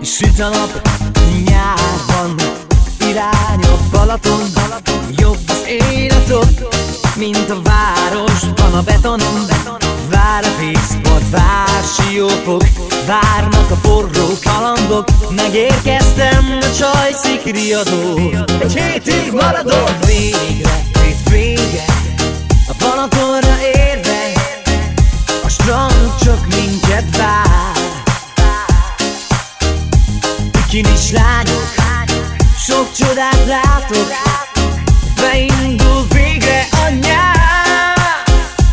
Süt a nap, nyár van, irány a Balaton. Jobb az élet ott, mint a városban a betonon. Vár a vízpart, vár Siófok, várnak a forró kalandok. Megérkeztem a Csajszi riadó, egy hétig maradok. Végre, itt vége, a Balatonra érve, a strand csak minket vár. Bikinis lányok, sok csodát látok, beindul végre a nyár.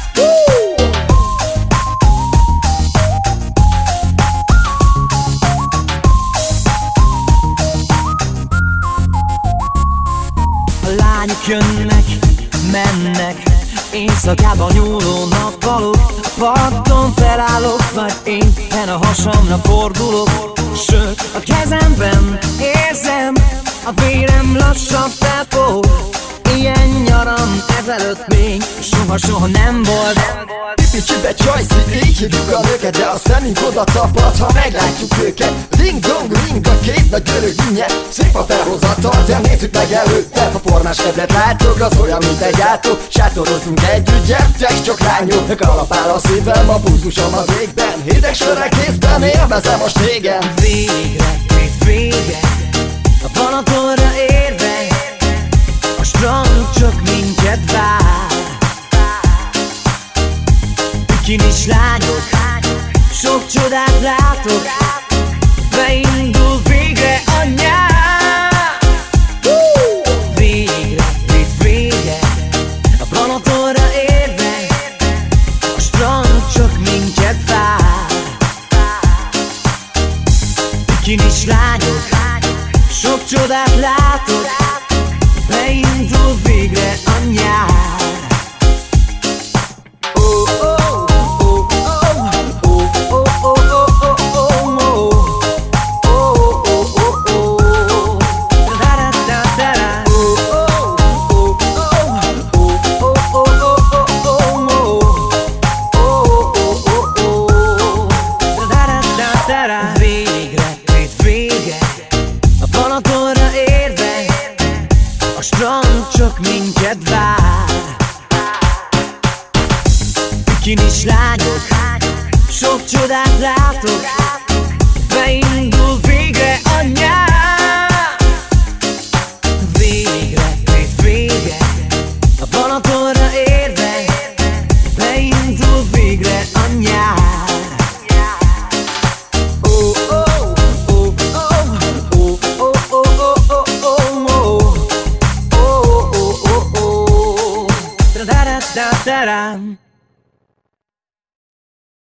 A lányok jönnek, mennek, éjszakában nyúló nappalok. A parton felállok, vagy éppen a hasamra fordulok. Sőt, a kezemben érzem, a vérem lassan felfog. Ilyen nyaram ezelőtt még soha nem volt. Pipicsibe Csajszi, így hívjuk a nőket, de a szemünk oda tapad, ha meglátjuk őket. Ring dong ring, a két nagy görög dinnye, szép a felhozatal, de nézzük meg előtte. A formás kedvet látok, az olyan, mint egy átó. Sátorozunk együtt, gyertek csak lányok. Kalapál a szívem, a pulzusom az égben, hideg sörrel kézben, élvezem most régen. Végre, itt vége, a Balatonra érve, a strand csak minket vár. Bikinis lányok, sok csodát látok, beindul végre a nyár. Végre, itt vége, a Balatonra érve, a strand csak minket vár. Bikinis lányok, sok csodát látok, beindul végre a nyár. Végre, itt vége, a Balatonra érve, a strand csak minket vár. Bikinis lányok, sok csodát látok, beindul végre a nyár. Végre, itt vége, a Balatonra érve, beindul végre a nyár. Da-da-da-da-da.